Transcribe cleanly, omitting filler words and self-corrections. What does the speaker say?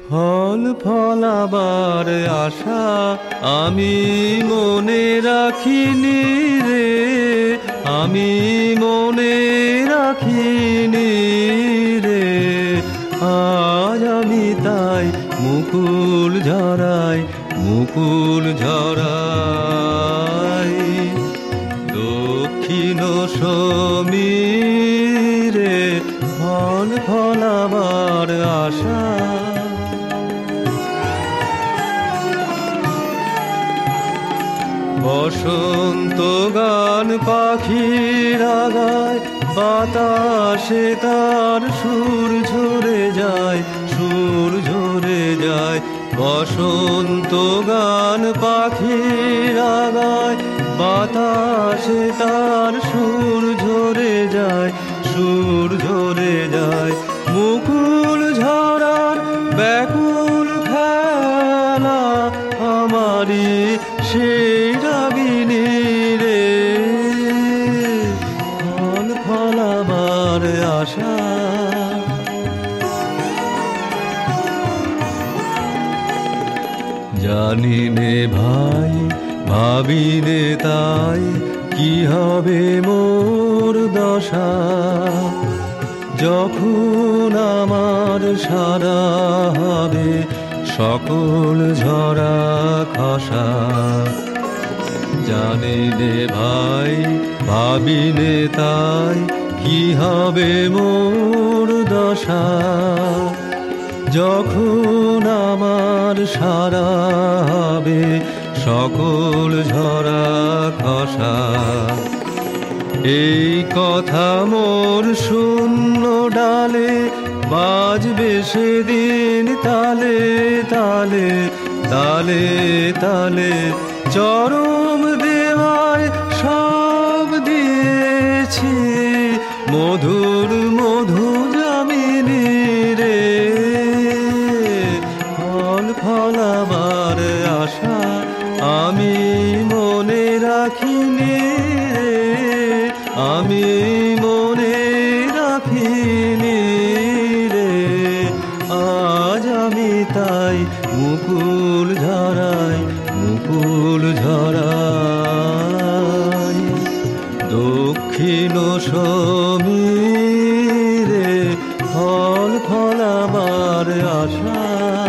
ফল ফলাবার আশা আমি মনে রাখিনি রে, আমি মনে রাখিনি রে। আজ আমি তাই মুকুল ঝরাই, মুকুল ঝরাই। দক্ষিণ সমীরে ফল ফলাবার আশা। বসন্ত গান পাখির আগায়, বাতাসে তার সুর ঝরে যায়, সুর ঝরে যায়। বসন্ত গান পাখির আগায়, বাতাসে তার সুর ঝরে যায়, সুর ঝরে যায়। মুকুল ঝরার ব্যাকুল খেলা আমারি সেই রাগিনী রে। ফল ফলাবার আশা। জানি নে ভাই, ভাবি নে তাই, কি হবে মোর দশা যখন আমার সারা হবে সকল ঝরা খসা। জানি নে ভাই, ভাবি নে তাই, কি হবে মোর দশা যখন আমার সারা হবে সকল ঝরা খসা। এই কথা মোর শূন্য ডালে বাজবে সেদিন তালে তালে, তালে তালে। চরম দেওয়ায় সব দিয়েছি, মধুর মধু যামিনী রে। ফল ফলাবার আশা আমি মনে রাখিনি রে, আমি মনে রাখিনি রে। আজ আমি তাই মুকুল ঝরাই, মুকুল ঝরাই। দক্ষিণ সমীরে ফল ফলাবার আশা।